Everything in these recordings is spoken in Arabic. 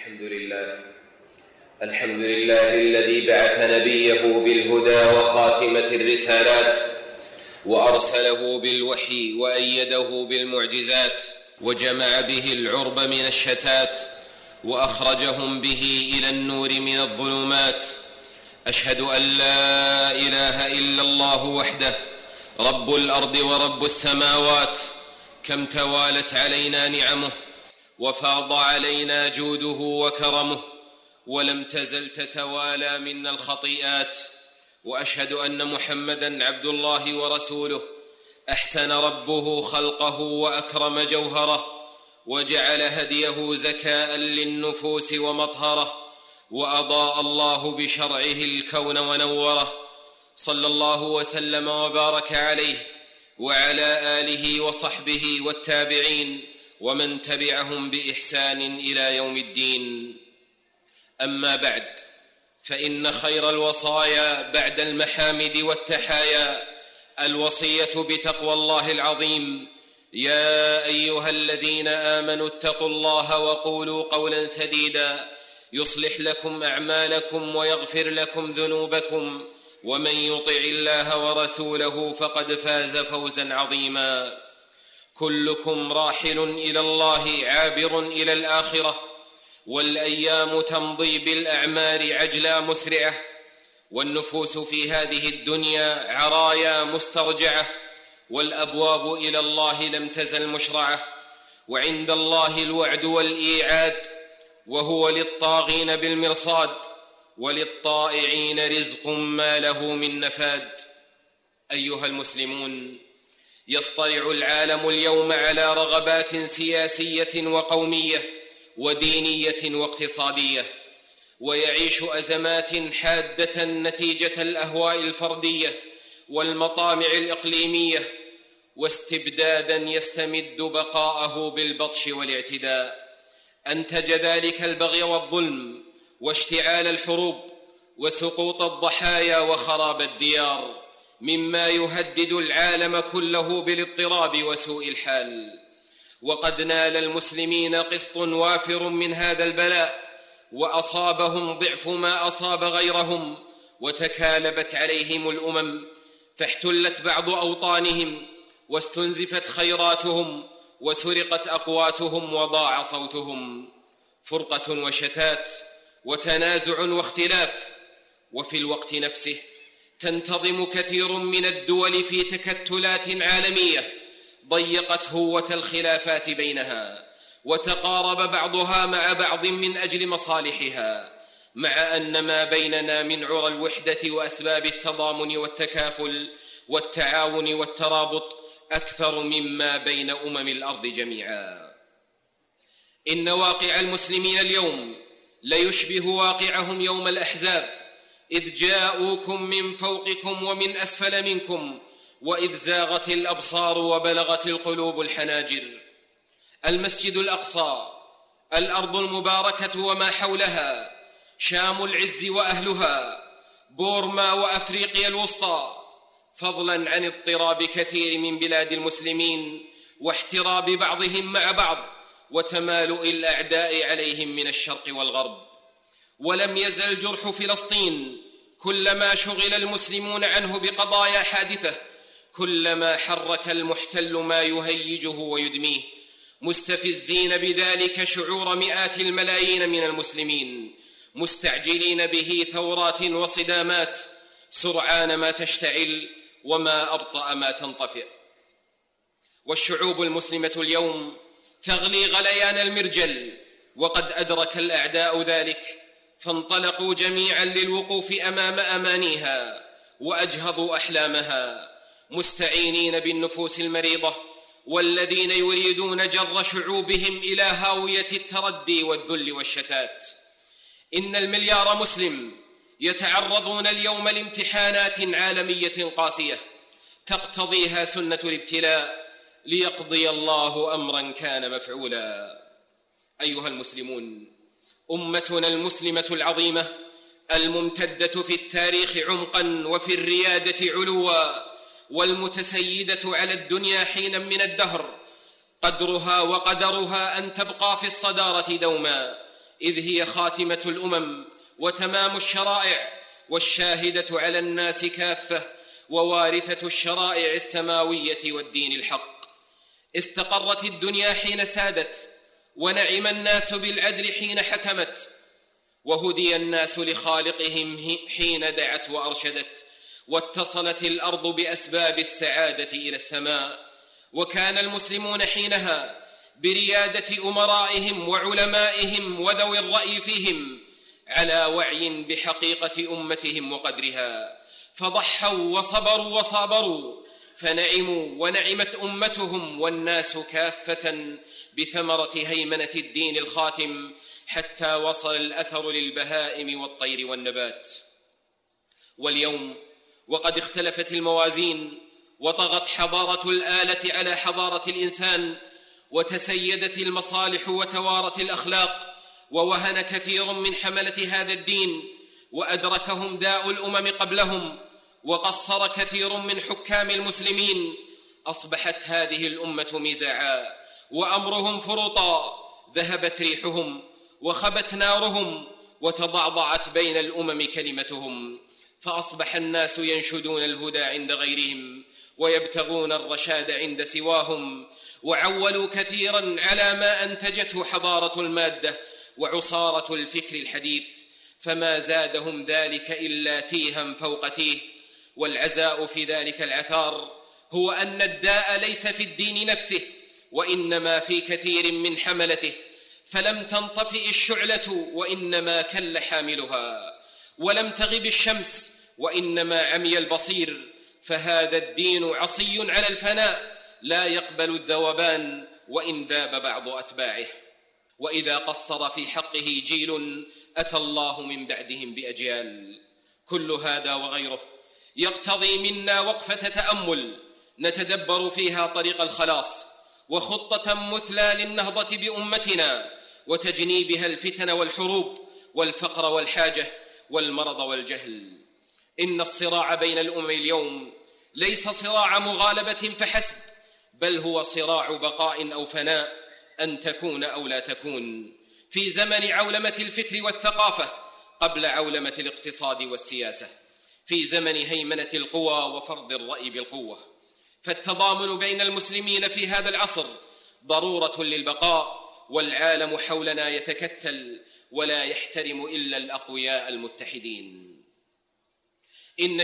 الحمد لله الذي بعث نبيه بالهدى وخاتمة الرسالات، وأرسله بالوحي وأيده بالمعجزات، وجمع به العرب من الشتات، وأخرجهم به إلى النور من الظلمات. أشهد أن لا إله إلا الله وحده، رب الأرض ورب السماوات. كم توالت علينا نعمه، وفاض علينا جوده وكرمه، ولم تزل تتوالى منا الخطيئات. وأشهد أن محمدًا عبد الله ورسوله، أحسن ربه خلقه وأكرم جوهره، وجعل هديه زكاء للنفوس ومطهره، وأضاء الله بشرعه الكون ونوره. صلى الله وسلم وبارك عليه وعلى آله وصحبه والتابعين ومن تبعهم بإحسان إلى يوم الدين. أما بعد، فإن خير الوصايا بعد المحامد والتحايا الوصية بتقوى الله العظيم. يا أيها الذين آمنوا اتقوا الله وقولوا قولا سديدا يصلح لكم أعمالكم ويغفر لكم ذنوبكم، ومن يطع الله ورسوله فقد فاز فوزا عظيما. كلكم راحل إلى الله عابر إلى الآخرة، والأيام تمضي بالأعمار عجلا مسرعة، والنفوس في هذه الدنيا عرايا مسترجعة، والأبواب إلى الله لم تزل مشرعة، وعند الله الوعد والإيعاد، وهو للطاغين بالمرصاد، وللطائعين رزق ما له من نفاد. أيها المسلمون، يصطرع العالم اليوم على رغبات سياسية وقومية ودينية واقتصادية، ويعيش أزمات حادة نتيجة الأهواء الفردية والمطامع الإقليمية، واستبدادا يستمد بقاءه بالبطش والاعتداء. أنتج ذلك البغي والظلم واشتعال الحروب وسقوط الضحايا وخراب الديار، مما يهدد العالم كله بالاضطراب وسوء الحال. وقد نال المسلمين قسط وافر من هذا البلاء، وأصابهم ضعف ما أصاب غيرهم، وتكالبت عليهم الأمم، فاحتلت بعض أوطانهم، واستنزفت خيراتهم، وسرقت أقواتهم، وضاع صوتهم. فرقة وشتات وتنازع واختلاف. وفي الوقت نفسه تنتظم كثير من الدول في تكتلات عالمية ضيقت هوة الخلافات بينها، وتقارب بعضها مع بعض من أجل مصالحها، مع أن ما بيننا من عرى الوحدة وأسباب التضامن والتكافل والتعاون والترابط أكثر مما بين الأرض جميعا. إن واقع المسلمين اليوم ليشبه واقعهم يوم الأحزاب، إذ جاءوكم من فوقكم ومن أسفل منكم، وإذ زاغت الأبصار وبلغت القلوب الحناجر. المسجد الأقصى، الأرض المباركة وما حولها، شام العز وأهلها، بورما وأفريقيا الوسطى، فضلا عن اضطراب كثير من بلاد المسلمين واحتراب بعضهم مع بعض وتمالؤ الأعداء عليهم من الشرق والغرب. ولم يزل جرح فلسطين كلما شغل المسلمون عنه بقضايا حادثة، كلما حرك المحتل ما يهيجه ويدميه، مستفزين بذلك شعور مئات الملايين من المسلمين، مستعجلين به ثورات وصدامات، سرعان ما تشتعل وما أبطأ ما تنطفئ. والشعوب المسلمة اليوم تغلي غليان المرجل، وقد أدرك الأعداء ذلك، فانطلقوا جميعا للوقوف أمام أمانيها، وأجهضوا أحلامها، مستعينين بالنفوس المريضة والذين يريدون جر شعوبهم إلى هاوية التردي والذل والشتات. إن المليار مسلم يتعرضون اليوم لامتحانات عالمية قاسية تقتضيها سنة الابتلاء، ليقضي الله أمرا كان مفعولا. أيها المسلمون، أمتنا المسلمة العظيمة الممتدة في التاريخ عمقا وفي الريادة علوا، والمتسيدة على الدنيا حينا من الدهر، قدرها وقدرها أن تبقى في الصدارة دوما، إذ هي خاتمة الأمم وتمام الشرائع والشاهدة على الناس كافة ووارثة الشرائع السماوية والدين الحق. استقرت الدنيا حين سادت، ونعم الناس بالعدل حين حكمت، وهدي الناس لخالقهم حين دعت وأرشدت، واتصلت الأرض بأسباب السعادة إلى السماء. وكان المسلمون حينها بريادة أمرائهم وعلمائهم وذوي الرأي فيهم على وعي بحقيقة أمتهم وقدرها، فضحوا وصبروا وصابروا، فنعموا ونعمت أمتهم والناس كافة بثمرة هيمنة الدين الخاتم، حتى وصل الأثر للبهائم والطير والنبات. واليوم وقد اختلفت الموازين، وطغت حضارة الآلة على حضارة الإنسان، وتسيدت المصالح وتوارت الأخلاق، ووهن كثير من حملة هذا الدين، وأدركهم داء الأمم قبلهم، وقصر كثير من حكام المسلمين. أصبحت هذه الأمة مزاعا، وأمرهم فرطا، ذهبت ريحهم وخبت نارهم، وتضعضعت بين الأمم كلمتهم، فأصبح الناس ينشدون الهدى عند غيرهم، ويبتغون الرشاد عند سواهم، وعولوا كثيرا على ما أنتجته حضارة المادة وعصارة الفكر الحديث، فما زادهم ذلك إلا تيها فوق تيه. والعزاء في ذلك العثار هو أن الداء ليس في الدين نفسه، وإنما في كثير من حملته، فلم تنطفئ الشعلة وإنما كل حاملها، ولم تغب الشمس وإنما عمي البصير. فهذا الدين عصي على الفناء، لا يقبل الذوبان وإن ذاب بعض أتباعه. وإذا قصر في حقه جيل أتى الله من بعدهم بأجيال. كل هذا وغيره يقتضي منا وقفة تأمل نتدبر فيها طريق الخلاص، وخطة مثلى للنهضة بأمتنا وتجنيبها الفتن والحروب والفقر والحاجة والمرض والجهل. إن الصراع بين الأمم اليوم ليس صراع مغالبة فحسب، بل هو صراع بقاء أو فناء، أن تكون أو لا تكون، في زمن عولمة الفكر والثقافة قبل عولمة الاقتصاد والسياسة، في زمن هيمنة القوى وفرض الرأي بالقوة. فالتضامن بين المسلمين في هذا العصر ضرورة للبقاء، والعالم حولنا يتكتل ولا يحترم إلا الأقوياء المتحدين. إن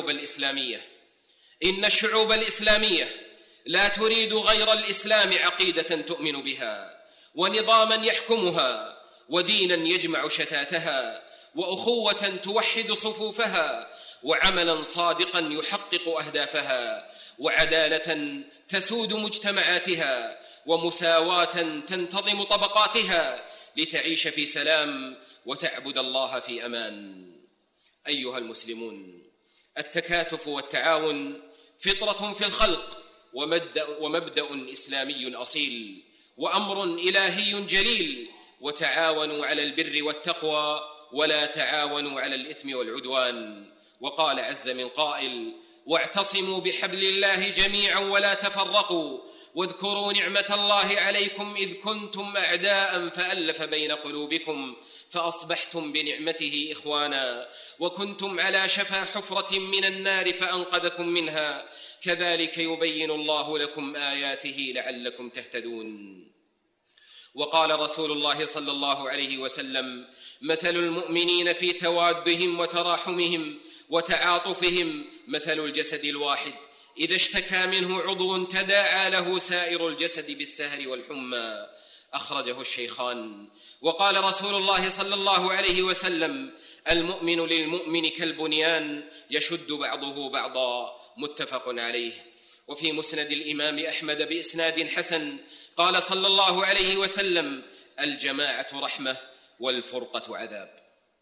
الشعوب الإسلامية لا تريد غير الإسلام عقيدة تؤمن بها، ونظاما يحكمها، ودينا يجمع شتاتها، وأخوة توحد صفوفها، وعملا صادقا يحقق أهدافها، وعدالة تسود مجتمعاتها، ومساواة تنتظم طبقاتها، لتعيش في سلام وتعبد الله في أمان. أيها المسلمون، التكاتف والتعاون فطرة في الخلق، ومبدأ إسلامي أصيل، وأمر إلهي جليل. وتعاونوا على البر والتقوى ولا تعاونوا على الإثم والعدوان. وقال عز من قائل: واعتصموا بحبل الله جميعا ولا تفرقوا، واذكروا نعمة الله عليكم إذ كنتم أعداء فألف بين قلوبكم فأصبحتم بنعمته إخوانا، وكنتم على شفا حفرة من النار فأنقذكم منها، كذلك يبين الله لكم آياته لعلكم تهتدون. وقال رسول الله صلى الله عليه وسلم: مثل المؤمنين في توادهم وتراحمهم وتعاطفهم مثل الجسد الواحد، إذا اشتكى منه عضو تداعى له سائر الجسد بالسهر والحمى. أخرجه الشيخان. وقال رسول الله صلى الله عليه وسلم: المؤمن للمؤمن كالبنيان يشد بعضه بعضا. متفق عليه. وفي مسند الإمام أحمد بإسناد حسن قال صلى الله عليه وسلم: الجماعة رحمة والفرقة عذاب.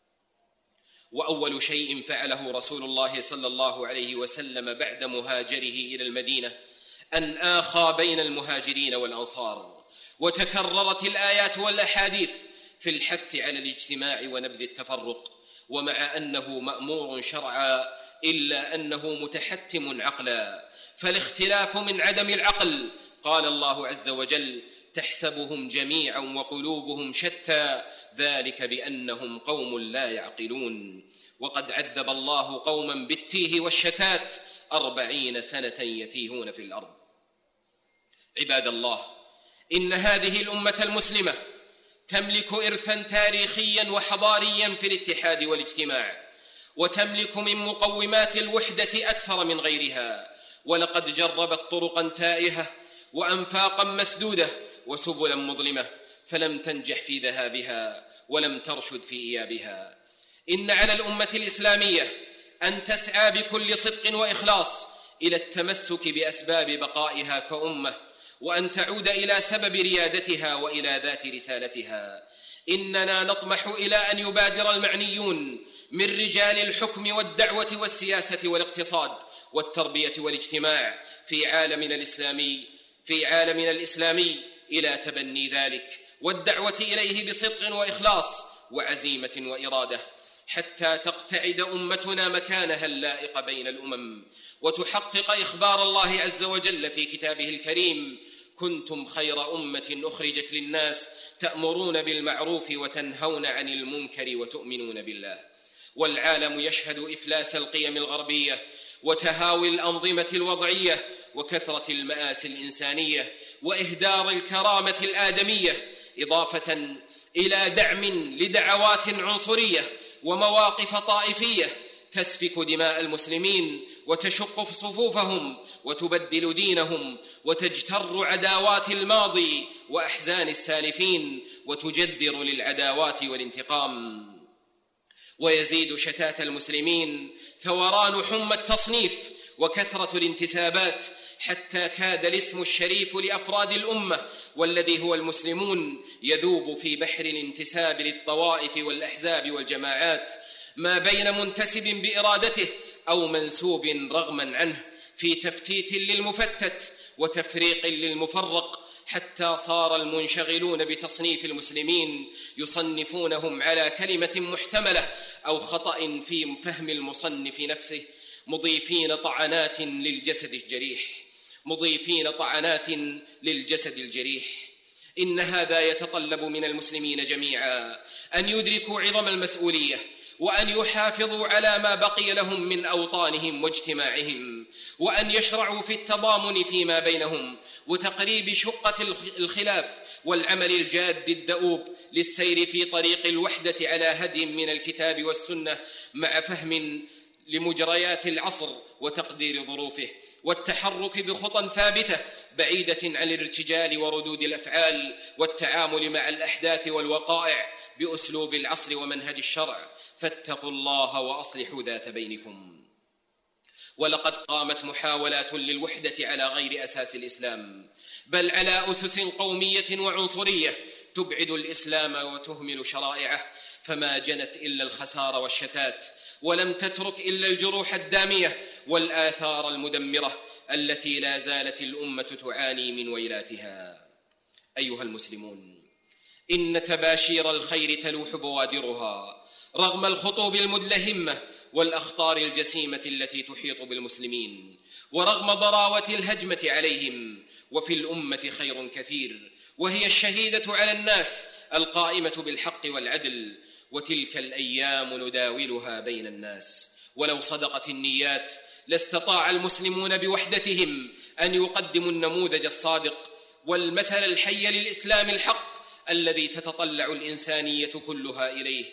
وأول شيء فعله رسول الله صلى الله عليه وسلم بعد مهاجره إلى المدينة أن آخى بين المهاجرين والأنصار، وتكررت الآيات والأحاديث في الحث على الاجتماع ونبذ التفرق، ومع أنه مأمور شرعا إلا أنه متحتم عقلا، فالاختلاف من عدم العقل. قال الله عز وجل: تحسبهم جميعا وقلوبهم شتى ذلك بأنهم قوم لا يعقلون. وقد عذب الله قوما بالتيه والشتات 40 سنة يتيهون في الأرض. عباد الله، إن هذه الأمة المسلمة تملك إرثا تاريخيا وحضاريا في الاتحاد والاجتماع، وتملك من مقومات الوحدة أكثر من غيرها، ولقد جربت طرقا تائهة وأنفاقا مسدودة وسبلا مظلمة فلم تنجح في ذهابها ولم ترشد في إيابها. إن على الأمة الإسلامية أن تسعى بكل صدق وإخلاص إلى التمسك بأسباب بقائها كأمة، وأن تعود إلى سبب ريادتها وإلى ذات رسالتها. إننا نطمح إلى أن يبادر المعنيون من رجال الحكم والدعوة والسياسة والاقتصاد والتربية والاجتماع في عالمنا الإسلامي إلى تبني ذلك والدعوة إليه بصدق وإخلاص وعزيمة وإرادة، حتى تقتعد أمتنا مكانها اللائق بين الأمم، وتحقق إخبار الله عز وجل في كتابه الكريم: كنتم خير أمة أخرجت للناس تأمرون بالمعروف وتنهون عن المنكر وتؤمنون بالله. والعالم يشهد إفلاس القيم الغربية وتهاوي الأنظمة الوضعية وكثرة المآسي الإنسانية وإهدار الكرامة الآدمية، إضافة إلى دعم لدعوات عنصرية ومواقف طائفية تسفك دماء المسلمين وتشق صفوفهم وتبدل دينهم وتجتر عداوات الماضي وأحزان السالفين وتجذر للعداوات والانتقام. ويزيد شتات المسلمين ثوران حمى التصنيف وكثرة الانتسابات، حتى كاد الاسم الشريف لأفراد الأمة والذي هو المسلمون يذوب في بحر الانتساب للطوائف والأحزاب والجماعات، ما بين منتسب بإرادته أو منسوب رغما عنه، في تفتيت للمفتت وتفريق للمفرق، حتى صار المنشغلون بتصنيف المسلمين يصنفونهم على كلمة محتملة أو خطأ في فهم المصنف نفسه، مضيفين طعنات للجسد الجريح. إن هذا يتطلب من المسلمين جميعا أن يدركوا عظم المسؤولية، وأن يحافظوا على ما بقي لهم من أوطانهم واجتماعهم، وأن يشرعوا في التضامن فيما بينهم وتقريب شقة الخلاف والعمل الجاد الدؤوب للسير في طريق الوحدة على هدي من الكتاب والسنة، مع فهم لمجريات العصر وتقدير ظروفه، والتحرك بخطى ثابتة بعيدة عن الارتجال وردود الأفعال، والتعامل مع الأحداث والوقائع بأسلوب العصر ومنهج الشرع. فاتقوا الله وأصلحوا ذات بينكم. ولقد قامت محاولات للوحدة على غير أساس الإسلام، بل على أسس قومية وعنصرية تبعد الإسلام وتهمل شرائعه، فما جنت إلا الخسار والشتات، ولم تترك إلا الجروح الدامية والآثار المدمرة التي لا زالت الأمة تعاني من ويلاتها. أيها المسلمون، إن تباشير الخير تلوح بوادرها رغم الخطوب المدلهمة والأخطار الجسيمة التي تحيط بالمسلمين، ورغم ضراوة الهجمة عليهم. وفي الأمة خير كثير، وهي الشهيدة على الناس القائمة بالحق والعدل، وتلك الأيام نداولها بين الناس. ولو صدقت النيات لاستطاع المسلمون بوحدتهم أن يقدموا النموذج الصادق والمثل الحي للإسلام الحق الذي تتطلع الإنسانية كلها إليه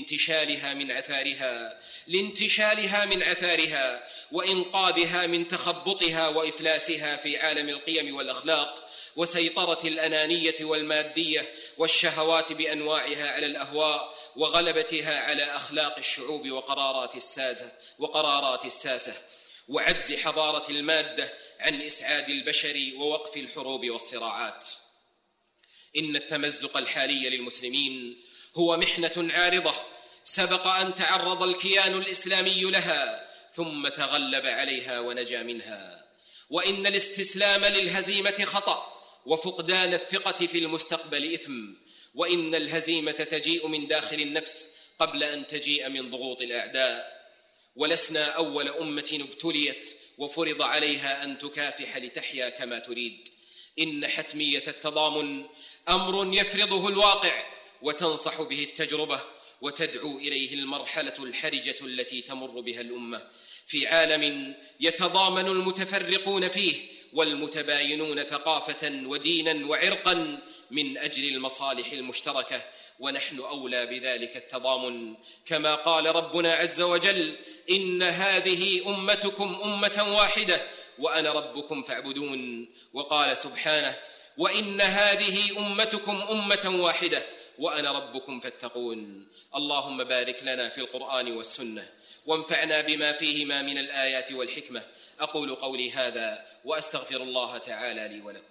لانتشالها من عثارها وإنقاذها من تخبطها وإفلاسها في عالم القيم والأخلاق، وسيطرة الأنانية والمادية والشهوات بأنواعها على الأهواء، وغلبتها على أخلاق الشعوب وقرارات الساسة، وعجز حضارة المادة عن إسعاد البشر ووقف الحروب والصراعات. إن التمزق الحالي للمسلمين هو محنة عارضة سبق أن تعرض الكيان الإسلامي لها ثم تغلب عليها ونجا منها. وإن الاستسلام للهزيمة خطأ، وفقدان الثقة في المستقبل إثم، وإن الهزيمة تجيء من داخل النفس قبل أن تجيء من ضغوط الأعداء. ولسنا أول أمة ابتليت وفرض عليها أن تكافح لتحيا كما تريد، إن حتمية التضامن أمر يفرضه الواقع وتنصح به التجربة وتدعو إليه المرحلة الحرجة التي تمر بها الأمة في عالم يتضامن المتفرقون فيه والمتباينون ثقافة ودينا وعرقا من أجل المصالح المشتركة، ونحن أولى بذلك التضامن، كما قال ربنا عز وجل: إن هذه أمتكم أمة واحدة وأنا ربكم فاعبدون. وقال سبحانه: وإن هذه أمتكم أمة واحدة وأنا ربكم فاتقون. اللهم بارك لنا في القرآن والسنة وانفعنا بما فيهما من الآيات والحكمة. أقول قولي هذا وأستغفر الله تعالى لي ولكم.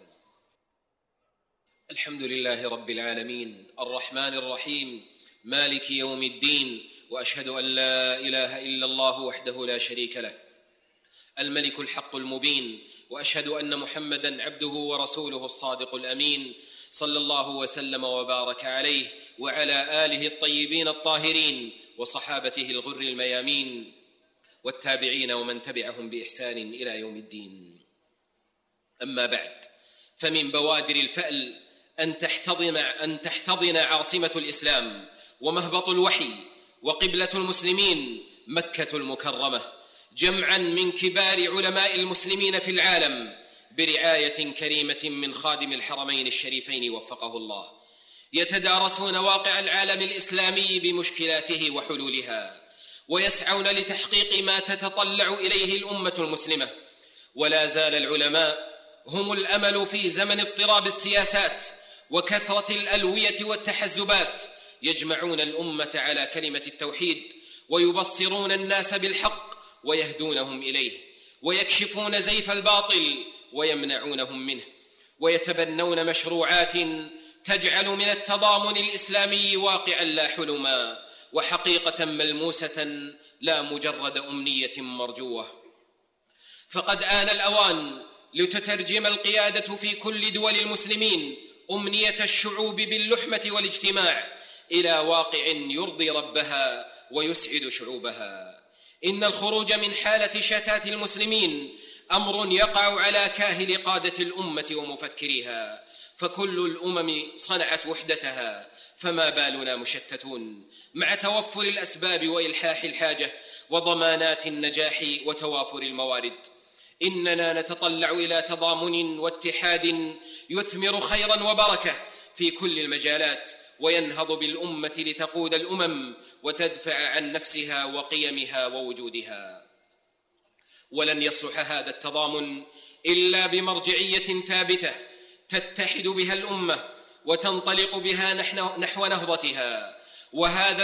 الحمد لله رب العالمين الرحمن الرحيم مالك يوم الدين، وأشهد أن لا إله إلا الله وحده لا شريك له الملك الحق المبين، وأشهد أن محمدًا عبده ورسوله الصادق الأمين، صلى الله وسلم وبارك عليه وعلى آله الطيبين الطاهرين وصحابته الغر الميامين والتابعين ومن تبعهم بإحسان إلى يوم الدين. أما بعد، فمن بوادر الفأل أن تحتضن عاصمة الإسلام ومهبط الوحي وقبلة المسلمين مكة المكرمة جمعاً من كبار علماء المسلمين في العالم برعاية كريمة من خادم الحرمين الشريفين وفقه الله، يتدارسون واقع العالم الإسلامي بمشكلاته وحلولها، ويسعون لتحقيق ما تتطلع إليه الأمة المسلمة. ولا زال العلماء هم الأمل في زمن اضطراب السياسات وكثرة الألوية والتحزبات، يجمعون الأمة على كلمة التوحيد ويبصرون الناس بالحق ويهدونهم إليه، ويكشفون زيف الباطل ويمنعونهم منه، ويتبنون مشروعات تجعل من التضامن الإسلامي واقعا لا حلما وحقيقة ملموسة لا مجرد أمنية مرجوة. فقد آن الأوان لتترجم القيادة في كل دول المسلمين أمنية الشعوب باللحمة والاجتماع إلى واقع يرضي ربها ويسعد شعوبها. إن الخروج من حالة شتات المسلمين أمر يقع على كاهل قادة الأمة ومفكريها، فكل الأمم صنعت وحدتها، فما بالنا مشتتون مع توفر الأسباب وإلحاح الحاجة وضمانات النجاح وتوافر الموارد. إننا نتطلع إلى تضامن واتحاد يثمر خيرا وبركة في كل المجالات، وينهض بالأمة لتقود الأمم وتدفع عن نفسها وقيمها ووجودها. ولن يصلح هذا التضامن إلا بمرجعية ثابتة تتحد بها الأمة وتنطلق بها نحو نهضتها، وهذا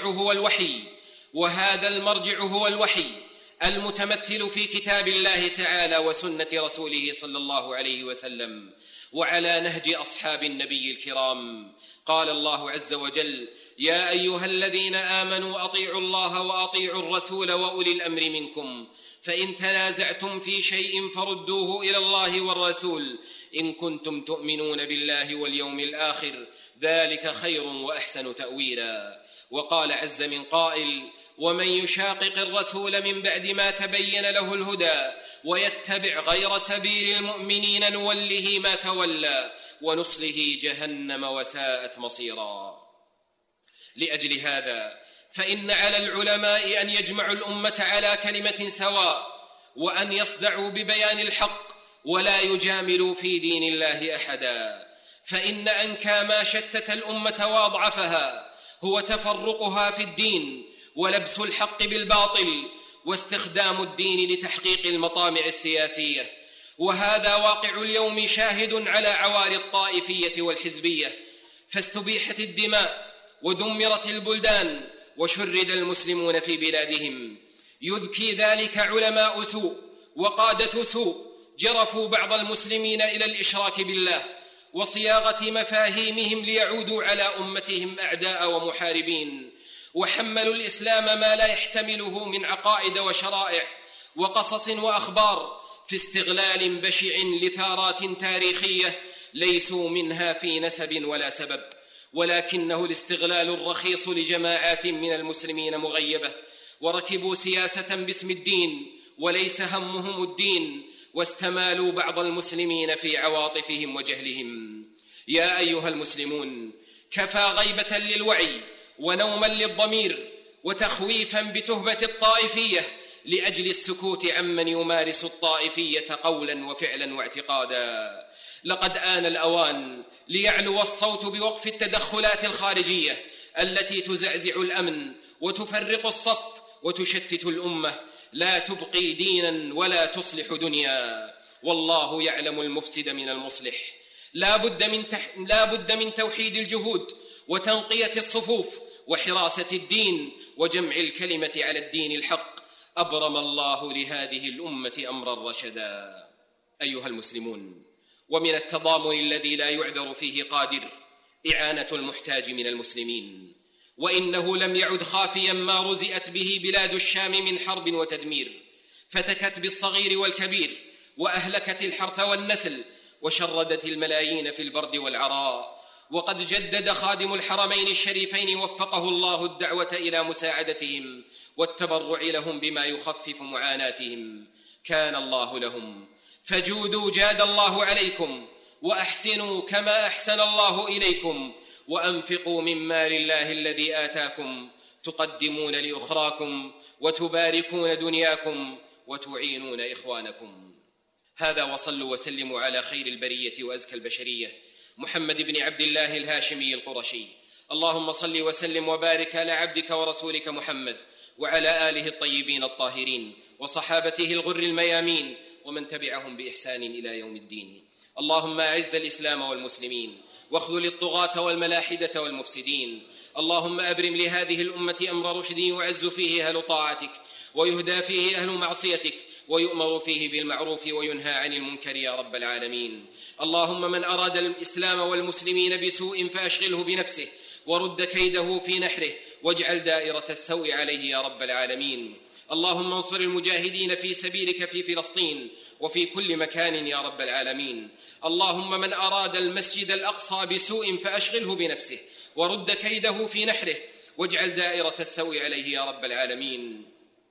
المرجع هو الوحي المتمثل في كتاب الله تعالى وسنة رسوله صلى الله عليه وسلم وعلى نهج أصحاب النبي الكرام. قال الله عز وجل: يا أيها الذين آمنوا أطيعوا الله وأطيعوا الرسول وأولي الأمر منكم، فإن تنازعتم في شيء فردوه إلى الله والرسول إن كنتم تؤمنون بالله واليوم الآخر، ذلك خير وأحسن تأويلا. وقال عز من قائل: ومن يشاقق الرسول من بعد ما تبين له الهدى ويتبع غير سبيل المؤمنين نوله ما تولى ونصله جهنم وساءت مصيرا. لأجل هذا فإن على العلماء أن يجمعوا الأمة على كلمة سواء، وأن يصدعوا ببيان الحق ولا يجاملوا في دين الله أحدا، فإن أنكى ما شتت الأمة وأضعفها هو تفرقها في الدين ولبس الحق بالباطل واستخدام الدين لتحقيق المطامع السياسية. وهذا واقع اليوم شاهد على عوار الطائفية والحزبية، فاستبيحت الدماء ودمرت البلدان وشرد المسلمون في بلادهم. يذكي ذلك علماء سوء وقادة سوء جرفوا بعض المسلمين إلى الإشراك بالله وصياغة مفاهيمهم ليعودوا على أمتهم أعداء ومحاربين، وحملوا الإسلام ما لا يحتمله من عقائد وشرائع وقصص وأخبار في استغلال بشع لثارات تاريخية ليسوا منها في نسب ولا سبب، ولكنه الاستغلال الرخيص لجماعات من المسلمين مغيبة، وركبوا سياسة باسم الدين وليس همهم الدين، واستمالوا بعض المسلمين في عواطفهم وجهلهم. يا أيها المسلمون، كفى غيبة للوعي ونوما للضمير وتخويفا بتهبة الطائفية لأجل السكوت عمن يمارس الطائفية قولا وفعلا واعتقادا. لقد آن الأوان ليعلو الصوت بوقف التدخلات الخارجية التي تزعزع الأمن وتفرق الصف وتشتت الأمة، لا تبقي دينا ولا تصلح دنيا. والله يعلم المفسد من المصلح. لا بد من توحيد الجهود وتنقية الصفوف وحراسة الدين وجمع الكلمة على الدين الحق. أبرم الله لهذه الأمة أمرا رشدا. أيها المسلمون، ومن التضامن الذي لا يعذر فيه قادر إعانة المحتاج من المسلمين، وإنه لم يعد خافيا ما رزئت به بلاد الشام من حرب وتدمير، فتكت بالصغير والكبير وأهلكت الحرث والنسل وشردت الملايين في البرد والعراء. وقد جدد خادم الحرمين الشريفين وفقه الله الدعوة إلى مساعدتهم والتبرع لهم بما يخفف معاناتهم. كان الله لهم، فجودوا جاد الله عليكم، وأحسنوا كما أحسن الله إليكم، وأنفقوا من مال الله الذي آتاكم، تقدمون لأخراكم وتباركون دنياكم وتعينون إخوانكم. هذا، وصلوا وسلموا على خير البرية وأزكى البشرية محمد بن عبد الله الهاشمي القرشي. اللهم صل وسلم وبارك على عبدك ورسولك محمد وعلى آله الطيبين الطاهرين وصحابته الغر الميامين ومن تبعهم بإحسان إلى يوم الدين. اللهم أعز الإسلام والمسلمين واخذل الطغاة والملاحدة والمفسدين. اللهم أبرم لهذه الأمة أمر رشد يعز فيه أهل طاعتك ويهدى فيه أهل معصيتك ويؤمر فيه بالمعروف وينهى عن المنكر يا رب العالمين. اللهم من أراد الإسلام والمسلمين بسوء فأشغله بنفسه ورد كيده في نحره واجعل دائرة السوء عليه يا رب العالمين. اللهم انصر المجاهدين في سبيلك في فلسطين وفي كل مكان يا رب العالمين. اللهم من أراد المسجد الأقصى بسوء فأشغله بنفسه ورد كيده في نحره واجعل دائرة السوء عليه يا رب العالمين.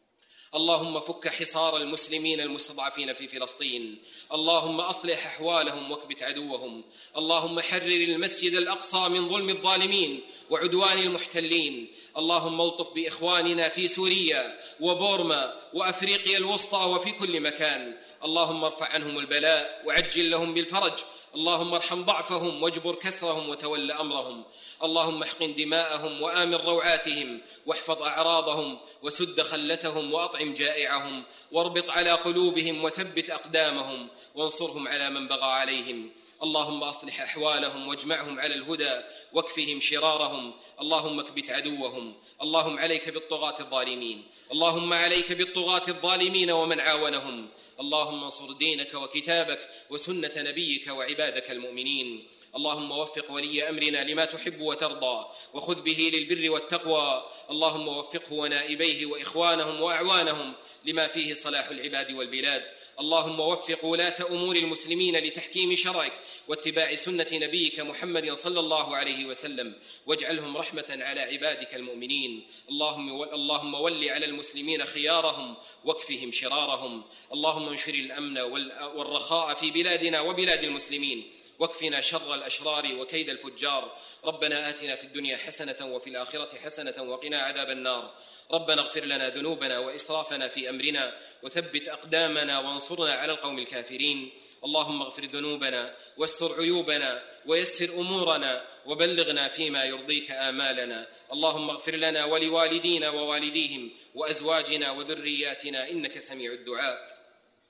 اللهم فك حصار المسلمين المستضعفين في فلسطين. اللهم أصلح أحوالهم واكبت عدوهم. اللهم حرر المسجد الأقصى من ظلم الظالمين وعدوان المحتلين. اللهم الطف بإخواننا في سوريا وبورما وأفريقيا الوسطى وفي كل مكان. اللهم ارفع عنهم البلاء وعجل لهم بالفرج. اللهم ارحم ضعفهم واجبر كسرهم وتول أمرهم. اللهم احقن دماءهم وآمن روعاتهم واحفظ أعراضهم وسد خلتهم وأطعم جائعهم واربط على قلوبهم وثبت أقدامهم وانصرهم على من بغى عليهم. اللهم أصلح أحوالهم واجمعهم على الهدى واكفهم شرارهم. اللهم اكبت عدوهم. اللهم عليك بالطغاة الظالمين. اللهم عليك بالطغاة الظالمين ومن عاونهم. اللهم انصر دينك وكتابك وسنة نبيك وعبادك المؤمنين. اللهم وفق ولي أمرنا لما تحب وترضى وخذ به للبر والتقوى. اللهم وفقه ونائبيه وإخوانهم وأعوانهم لما فيه صلاح العباد والبلاد. اللهم وفق ولاة أمور المسلمين لتحكيم شرعك واتباع سنة نبيك محمد صلى الله عليه وسلم واجعلهم رحمة على عبادك المؤمنين. اللهم ول على المسلمين خيارهم واكفهم شرارهم. اللهم انشر الأمن والرخاء في بلادنا وبلاد المسلمين واكفنا شر الأشرار وكيد الفجار. ربنا آتنا في الدنيا حسنة وفي الآخرة حسنة وقنا عذاب النار. ربنا اغفر لنا ذنوبنا وإسرافنا في أمرنا وثبت أقدامنا وانصرنا على القوم الكافرين. اللهم اغفر ذنوبنا واستر عيوبنا ويسر أمورنا وبلغنا فيما يرضيك آمالنا. اللهم اغفر لنا ولوالدينا ووالديهم وأزواجنا وذرياتنا إنك سميع الدعاء.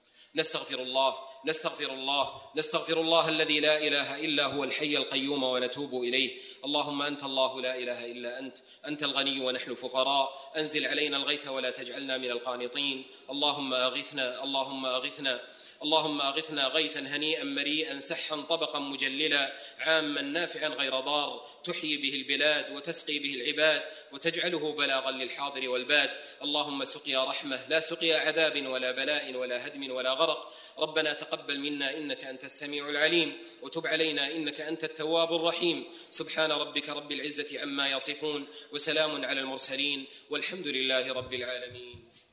نستغفر الله الذي لا إله إلا هو الحي القيوم ونتوب إليه. اللهم أنت الله لا إله إلا أنت الغني ونحن فقراء. أنزل علينا الغيث ولا تجعلنا من القانطين. اللهم أغثنا غيثا هنيئا مريئا سحا طبقا مجللا عاما نافعا غير ضار تحيي به البلاد وتسقي به العباد وتجعله بلاغا للحاضر والباد. اللهم سقيا رحمة لا سقيا عذاب ولا بلاء ولا هدم ولا غرق. ربنا تقبل منا إنك أنت السميع العليم وتب علينا إنك أنت التواب الرحيم. سبحان ربك رب العزة عما يصفون وسلام على المرسلين والحمد لله رب العالمين.